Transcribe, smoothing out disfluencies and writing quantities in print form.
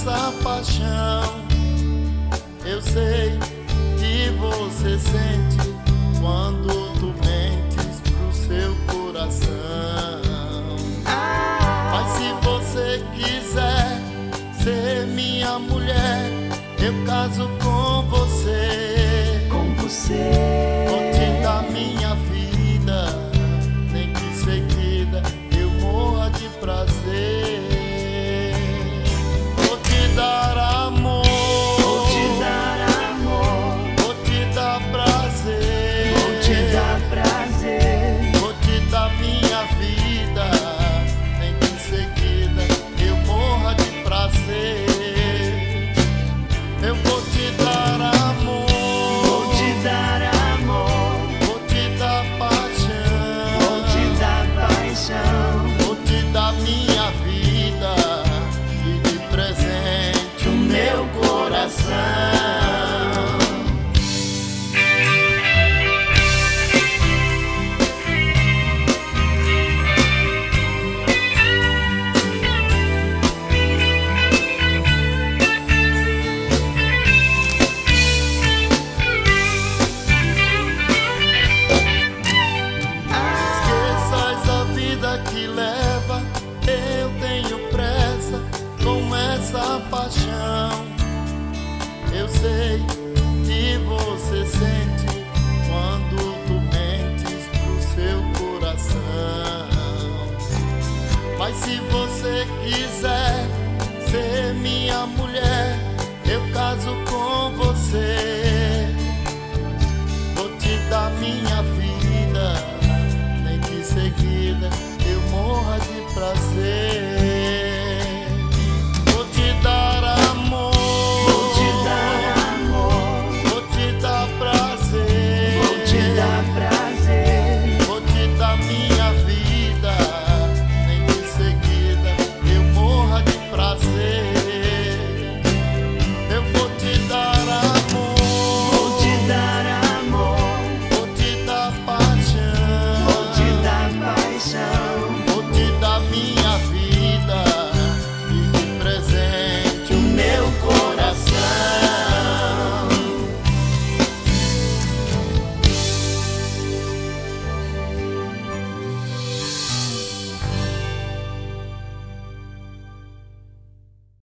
essa paixão. Eu sei que você sente quando tu mentes pro seu coração. Mas se você quiser ser minha mulher, eu caso com você. Vou te dar minha vida, nem que seguida eu morra de prazer. Vou te dar amor, vou te dar prazer, vou te dar minha vida, nem que seguida eu morra de prazer. Eu vou te dar amor, vou te dar paixão, vou te dar minha vida e de presente o meu coração. Que leva, eu tenho pressa com essa paixão. Eu sei que você sente quando tu mentes pro seu coração. Mas se você quiser ser minha mulher, eu caso com você. Vou te dar minha vida, nem que seguida eu morra de prazer.